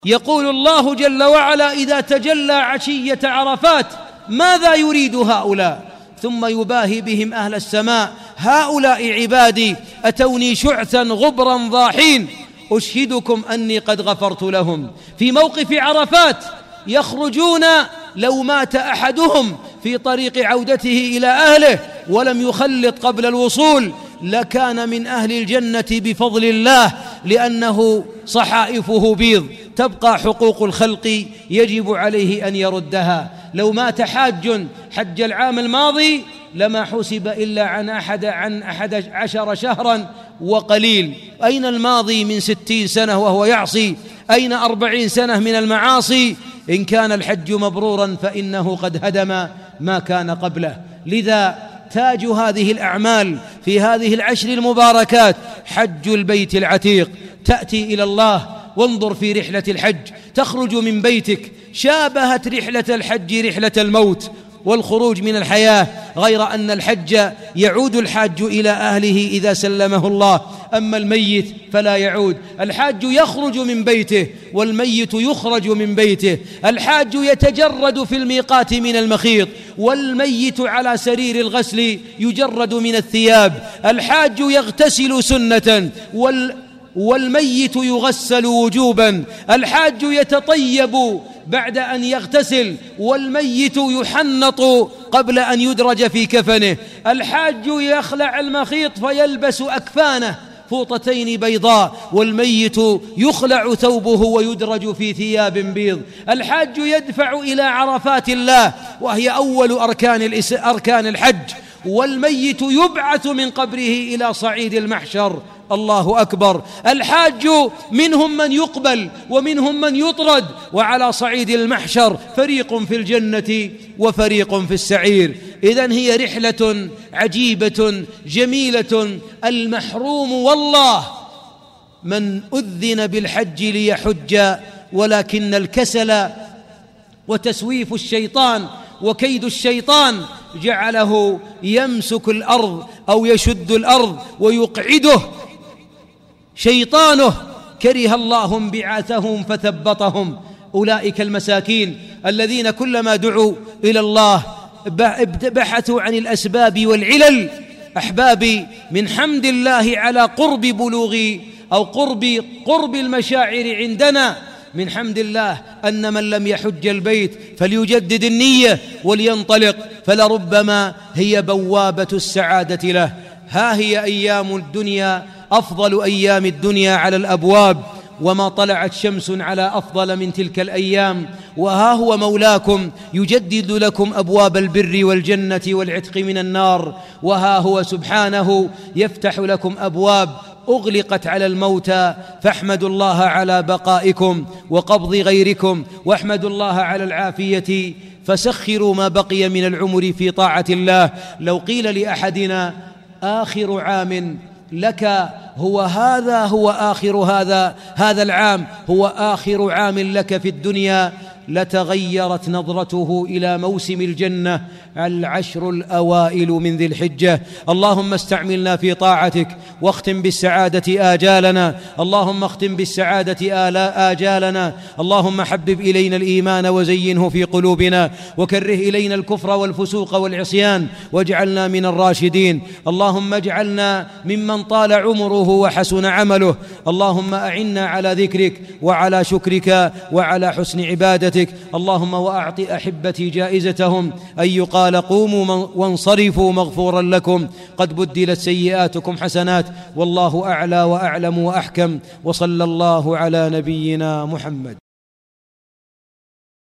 يقول الله جل وعلا إذا تجلى عشية عرفات ماذا يريد هؤلاء؟ ثم يباهي بهم أهل السماء هؤلاء عبادي أتوني شعثا غبرا ضاحين أشهدكم أني قد غفرت لهم. في موقف عرفات يخرجون لو مات أحدهم في طريق عودته إلى أهله ولم يخلط قبل الوصول لكان من أهل الجنة بفضل الله، لأنه صحائفه بيض. تبقى حقوق الخلق يجب عليه أن يردها. لو مات حاج حج العام الماضي لما حسب إلا عن 11 شهرا وقليل. أين الماضي من 60 سنة وهو يعصي؟ أين 40 سنة من المعاصي؟ إن كان الحج مبرورا فإنه قد هدم ما كان قبله. لذا تاج هذه الأعمال في هذه العشر المباركات حج البيت العتيق. تأتي إلى الله، وانظر في رحلة الحج، تخرج من بيتك شابهت رحلة الحج رحلة الموت والخروج من الحياة، غير أن الحج يعود الحاج إلى أهله إذا سلمه الله، أما الميت فلا يعود. الحاج يخرج من بيته والميت يخرج من بيته. الحاج يتجرد في الميقات من المخيط، والميت على سرير الغسل يجرد من الثياب. الحاج يغتسل سنة والميت يغسل وجوبا. الحاج يتطيب بعد أن يغتسل والميت يحنط قبل أن يدرج في كفنه. الحاج يخلع المخيط فيلبس أكفانه فوطتين بيضاء، والميت يخلع ثوبه ويدرج في ثياب بيض. الحاج يدفع إلى عرفات الله وهي أول أركان الحج، والميت يبعث من قبره إلى صعيد المحشر. الله أكبر. الحاج منهم من يقبل ومنهم من يطرد، وعلى صعيد المحشر فريق في الجنة وفريق في السعير. إذن هي رحلة عجيبة جميلة. المحروم والله من أذن بالحج ليحج، ولكن الكسل وتسويف الشيطان وكيد الشيطان جعله يمسك الأرض أو يشد الأرض ويقعده شيطانه. كره الله انبعاثهم فثبطهم. أولئك المساكين الذين كلما دعوا إلى الله بحثوا عن الأسباب والعلل. أحبابي، من حمد الله على قرب بلوغ أو قرب المشاعر عندنا، من حمد الله أن من لم يحج البيت فليجدد النية ولينطلق، فلربما هي بوابة السعادة له. ها هي أيام الدنيا أفضل أيام الدنيا على الأبواب، وما طلعت شمس على أفضل من تلك الأيام. وها هو مولاكم يجدد لكم أبواب البر والجنة والعتق من النار، وها هو سبحانه يفتح لكم أبواب أغلقت على الموتى. فاحمدوا الله على بقائكم وقبض غيركم، واحمدوا الله على العافية، فسخروا ما بقي من العمر في طاعة الله. لو قيل لأحدنا آخر عام لك هو آخر هذا العام هو آخر عام لك في الدنيا، لتغيرت نظرته إلى موسم الجنة العشر الأوائل من ذي الحجة. اللهم استعملنا في طاعتك واختم بالسعادة آجالنا. اللهم اختم بالسعادة آجالنا. اللهم حبب إلينا الإيمان وزينه في قلوبنا، وكره إلينا الكفر والفسوق والعصيان، واجعلنا من الراشدين. اللهم اجعلنا ممن طال عمره وحسن عمله. اللهم أعنا على ذكرك وعلى شكرك وعلى حسن عبادتك. اللهم وأعط أحبتي جائزتهم أن يقال قوموا وانصرفوا مغفورا لكم، قد بدلت سيئاتكم حسنات، والله أعلى وأعلم وأحكم. وصلى الله على نبينا محمد.